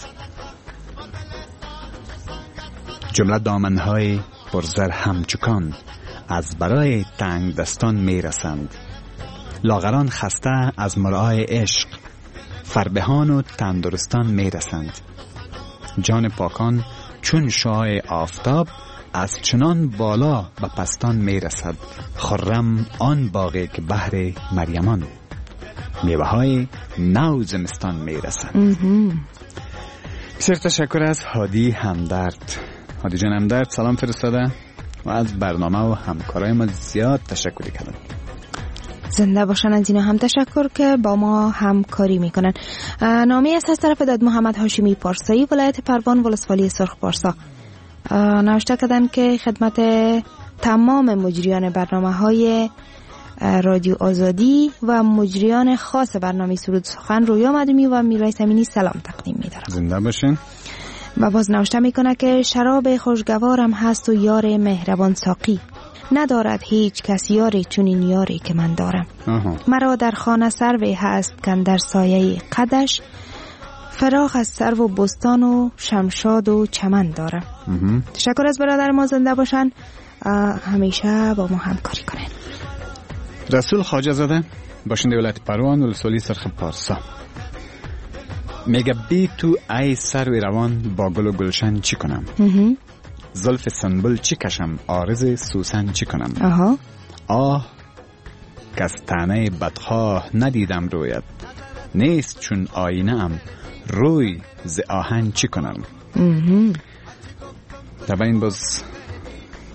جمله دامنهای پرزر همچکان از برای تنگ دستان میرسند، لاغران خسته از مرعای عشق، فربهان و تندرستان میرسند. جان پاکان چون شعاع آفتاب از چنان بالا به پستان میرسد، خرم آن باغی که بحر مریمان، میوه های نو زمستان میرسند. بسیار تشکر از هادی همدرد. هادی جان همدرد سلام فرستاده و از برنامه و همکارای ما زیاد تشکر کردن. زنده باشن. از اینا هم تشکر که با ما همکاری میکنن. نامه است از طرف داد محمد هاشمی پارسایی، ولایت پروان، ولسوالی سرخ پارسا. نوشته کردن که خدمت تمام مجریان برنامه های رادیو آزادی و مجریان خاص برنامه سرود سخن رویا معدومی و میرویس امینی سلام تقدیم می‌دارم. زنده باشین. و باز نوشته میکنه که شراب خوشگوارم هست و یار مهربان ساقی، ندارد هیچ کس یاری چونین یاری که من دارم. آها. مرا در خانه سروی هست کندر سایه قدش، فراخ از سرو و بستان و شمشاد و چمن دارم. آها. تشکر از برادر ما، زنده باشن، همیشه با ما همکاری کنن. رسول خواجه زاده باشنده ولایت پروان ولسوالی سرخ پارسا میگه بی تو ای سروی روان با گل و گلشن چی کنم؟ زلف سنبل چی کشم؟ عارض سوسن چی کنم؟ آها. آه کس تنه بدخواه ندیدم رویت، نیست چون آینه ام روی ز آهن چی کنم؟ در این باز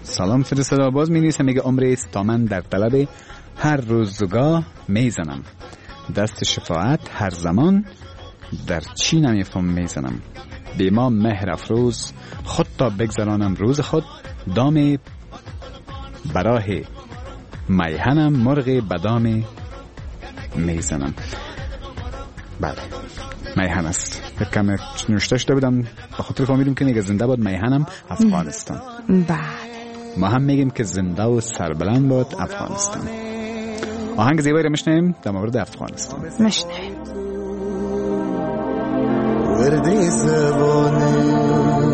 سلام فرستاده باز می نویسه، میگه عمری است تا من در طلب هر روزگاه میزنم، دست شفاعت هر زمان در چی نمیفهم میزنم، بی ما مهر افروز خود تا بگذرانم روز خود، دام براه میهنم مرغ بدام میزنم. بله میهن است. کم نوشته شده بودم به خاطر فهمیدم که میگه زنده باد میهنم افغانستان. بله ما هم میگیم که زنده و سربلند باد افغانستان. آهنگ زیبایی رو میشنیم در مورد افغانستان. میشنیم. وردی زبانه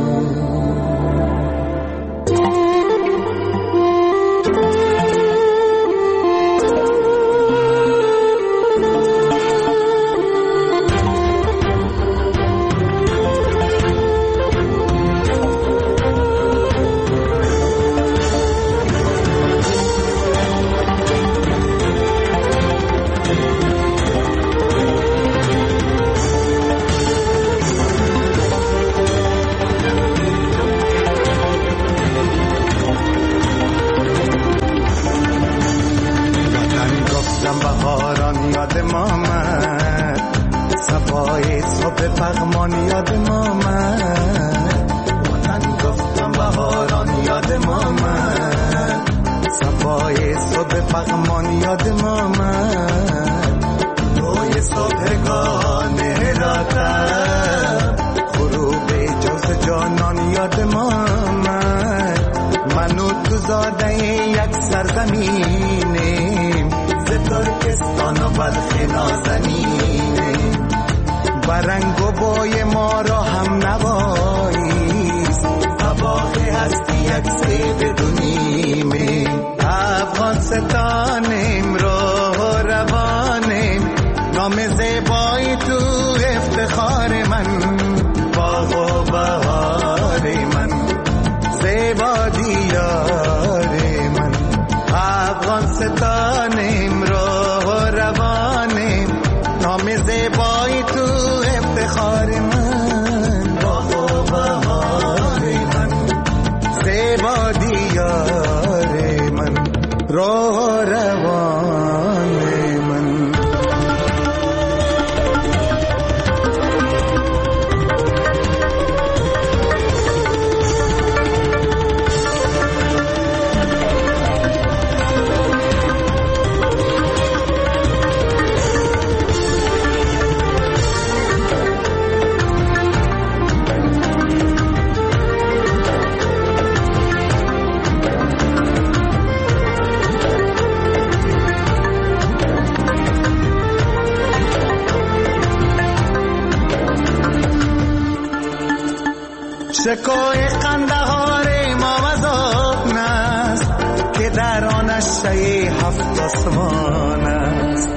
شکوه قندهار ما وزاد نست که در آنش شی هفت آسمان است.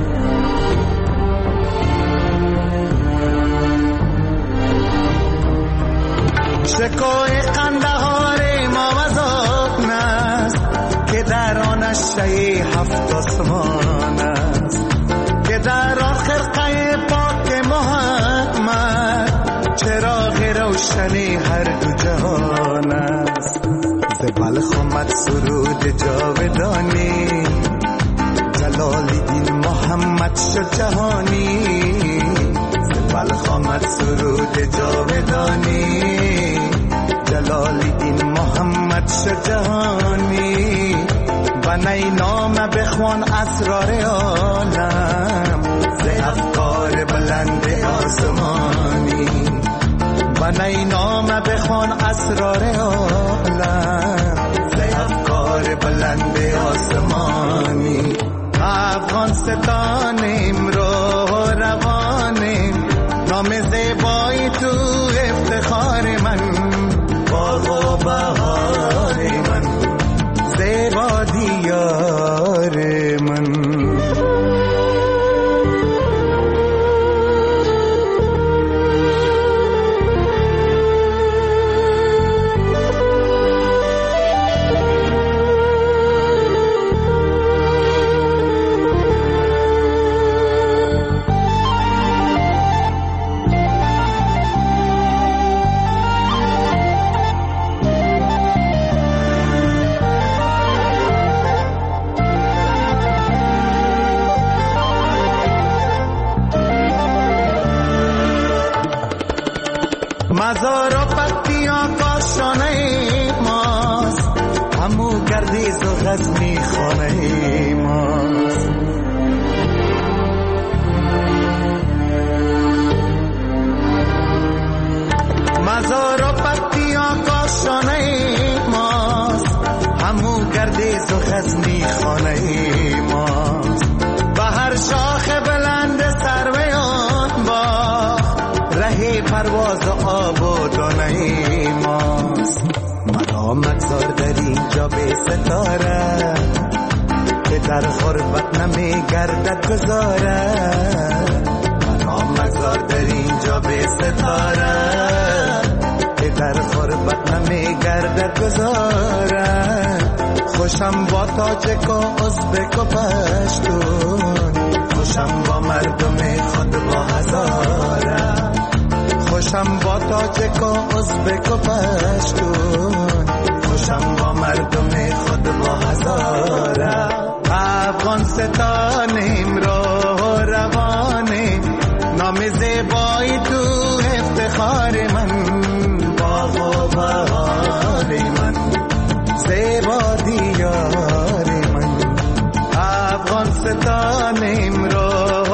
شکوه قندهار ما وزاد نست که در آنش شی هفت آسمان است، که در آن خرقه پاک محمد چراغ روشنی هر دو جهان است. ز بلخ آمد سرود جاودانی، جلال دین محمد شد جهانی. ز بلخ آمد سرود جاودانی، جلال دین محمد شد جهانی. بنای نام بخوان اسرار عالم، ز افکار بلند آسمانی. بنای نام بخوان اسرار عالم، ز افکار بلند آسمانی. افغانستانیم رو روانیم، نام زیبایی تو افتخار من. باغ و بهار من، زیبا دیار من. غزنی خانه ماست. مزار و پتی آکاشانه ماست، همو گردیز و غزنی خانه ماست. و هر شاخ بلند سروی آن باغ، ره پرواز و آب و دانه ماست. مرا مگذار در اینجا به ستاره، که در غربت نمی گردد گذاره. مرا مگذار در اینجا به ستاره، که در غربت نمی گردد گذاره. خوشم با تاجک و ازبک و پشتون، خوشم با مردم خود با هزاره. خوشم با تاجک و ازبک و پشتون، خوشم با مردم خود با هزاره. افغانستانیم رو روانه، نام زیبایی تو افتخار من. باغ و بهار من، زیبا دیار من. افغانستانیم رو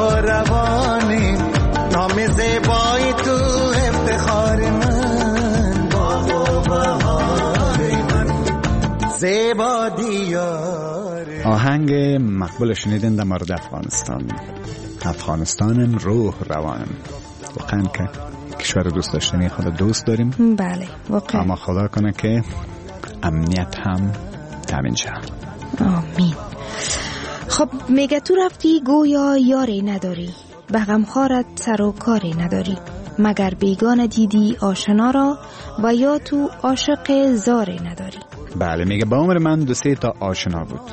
روانه، نام زیبایی تو افتخار من. باغ و بهار من، زیبا دیار. آهنگ مقبول شنیدین در مورد افغانستان. افغانستانم روح روانم. واقعا که کشور دوست داشتنی خود دوست داریم. بله واقعا. اما خدا کنه که امنیت هم تامین شه. آمین. خب میگه تو رفتی گویا یاری نداری، به غمخوارت سر و کاری نداری. مگر بیگانه دیدی آشنا را، و یا تو عاشق زاری نداری. بله میگه با عمر من دو سه تا آشنا بود.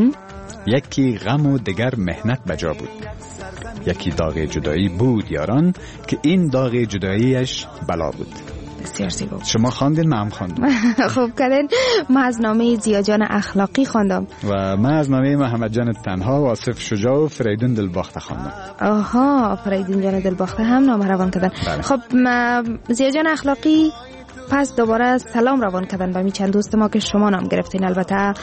یکی غم و دیگر مهنت بجا بود. یکی داغ جدایی بود یاران، که این داغ جداییش بلا بود. بسیار زیبا. شما خواندین، من هم خواندم. خوب کردین. من از نامه زیاجان اخلاقی خواندم و من از نامه محمد جان تنها و آصف شجاع و فریدون دلباخته خواندم. آها، فریدون جان دلباخته هم نامه روان کردن. بله. خب زیاجان اخلاقی پس دوباره سلام روان کردن به می چند دوست ما که شما نام گرفتین. البته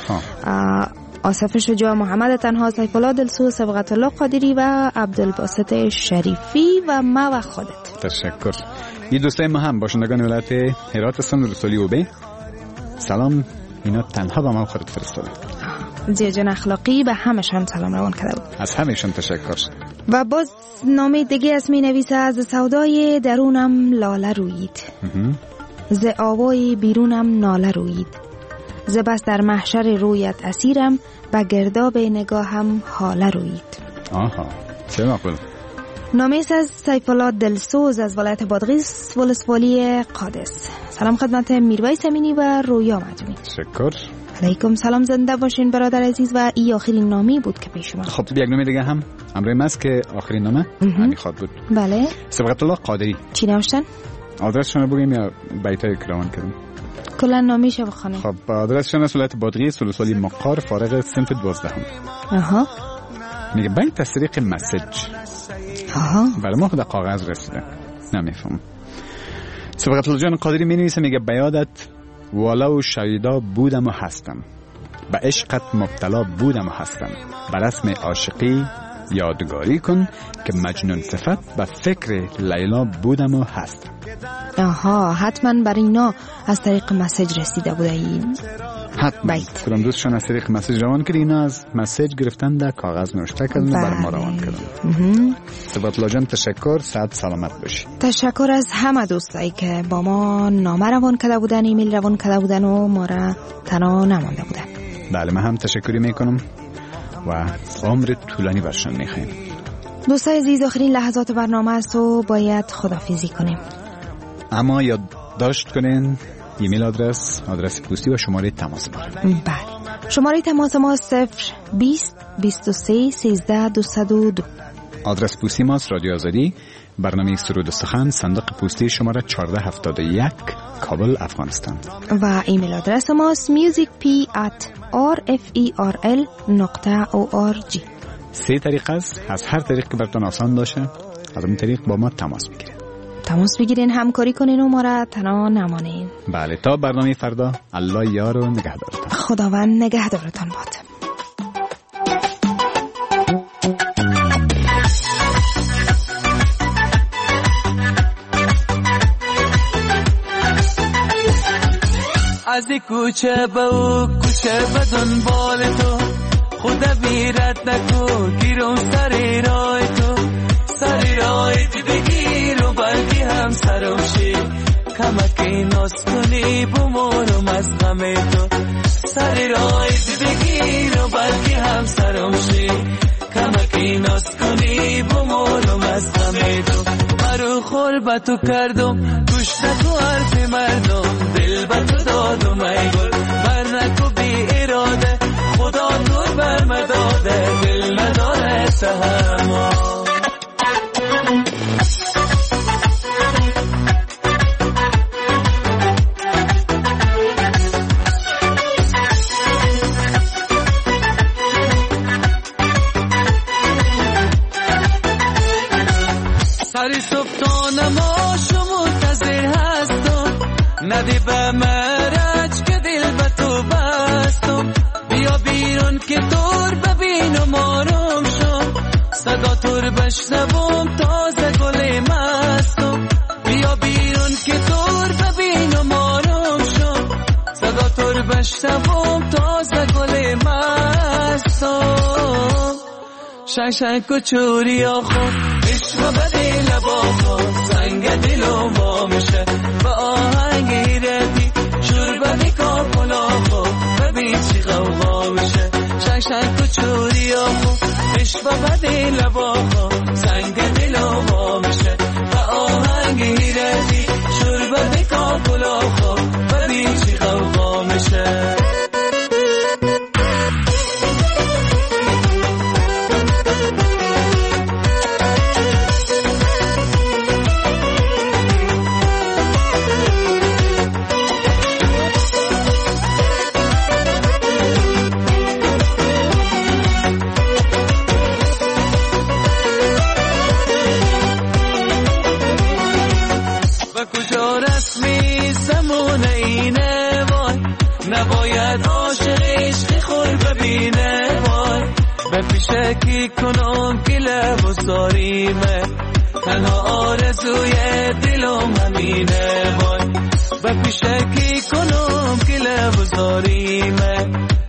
آصف شجاع، محمد تنها، سیف الله دلسو، صبغت الله قادری و عبدالباسط شریفی و ما و خودت. تشکر. این دوستای ما هم باشندگان ولایت هرات هستن. رسولی اوبه سلام اینا تنها به ما خودت فرستاده. زیاجان اخلاقی به همشان سلام روان کرده بود. از همشان تشکر. و باز نامه دیگه از می نویسه: از سودای درونم لاله رویید، ز آوای بیرونم ناله رویید. ز بس در محشر رویت اسیرم، به گرداب نگاهم حاله رویید. آها چه معقول. نامه از سیف الله دلسوز از ولایت بادغیس ولسوالی قادس. سلام خدمت میرویس امینی و رویا معجمی. تشکر. علیکم سلام، زنده باشین برادر عزیز. و این آخرین نامی بود که پیش ما. خب یک نامه دیگه هم امروز ماست که آخرین نامه همین خواد بود. بله. صبغت الله قادری. چی نوشتن؟ آدرسشون رو بگیم یا بیتای کراوان کردیم؟ کلا نامیشو بخونیم. خب آدرسشون از ولایت بادغیس ولسوالی مقار فارغ صنف دوازده هم. آها. میگه باید تصدیق مسیج. آها. بله ما خود کاغذ رسیده. نمیفهم. صبغت الله جان قادری می نویسه، میگه بیادت ولو شیدا بودم و هستم، به عشقت مبتلا بودم و هستم. به رسم عاشقی یادگاری کن که مجنون صفت به فکر لیلا بودم و هستم. آها، حتما بر اینا از طریق مسیج رسیده بوده این حتما. بیت. کدام دوستشان از طریق مسیج روان کرد، اینا از مسیج گرفتن در کاغذ نوشته کردن و بر ما روان کردن. صبغت الله جان تشکر، صحت سلامت باشی. تشکر از همه دوستایی که با ما نامه روان کرده بودن، ایمیل روان کرده بودن و ما را تنها نمانده بودن. بله من هم تشکری میکنم و عمر طولانی برشان میخوایم. دوستای عزیز، آخرین لحظات برنامه است و باید خداحافظی کنیم. اما یاد داشت کنین ایمیل آدرس، آدرس پستی و شماره تماس ما. بله. شماره تماس ما صفر بیست بیست و سه سیزده دویست و دو. آدرس پستی ما رادیو آزادی، برنامه سرود و سخن، صندوق پستی شماره چهارده هفتاد و یک، کابل، افغانستان. و ایمیل آدرس ما است musicp at rferl نقطه او آر جی. سه طریق است، از هر طریق که براتون آسان باشه از اون طریق با ما تماس بگیرید. تماس بگیرین، همکاری کنین و ما را تنها نمانین. بله تا برنامه فردا، الله یار و نگهدارتون. خداوند نگهدارتان باد. از این کوچه به او کوچه به دنبال تو، خدا بیرت نکو گیرم سری رای تو، سری رای تو بگیر و بلکه هم سرم شی، کمکی ناز کنی بمارم از غم تو، سری رای تو بگیر و بلکه هم سرم شی، کمکی ناز کنی بمارم از غم تو. مرو خور به تو کردم گوش نکو حرف مردم، دل به تو دادم ای گل بر نکو بی اراده، خدا تو بر مداده دل نداره تحمل. سری صبحانه ما شما منتظر هستم، ندی به مرج که دل به تو بستم، بیا بیرون که دور ببینم آرام شم، صدا تور بشنوم تازه گل مستم، بیا بیرون که دور ببینم آرام شم، صدا تور بشنوم تازه گل مستم. شنگ شنگ کچوری آخون عشق بدی لبا خون، سنگ دلو با میشه با آهنگ ایردی، شور بدی کاپلا خون ببین چی غوغا میشه. شنگ شنگ کچوری آخون عشق بدی لبا خون، سنگ دلو با میشه با آهنگ ایردی، شور بدی کاپلا خون ببین چی غوغا میشه. نباید عاشق عشق خور ببینه وای، به پیشه کی کنم که لب و ساریمه، تنها آرزوی دلم همینه وای، به پیشه کی کنم که لب و ساریمه،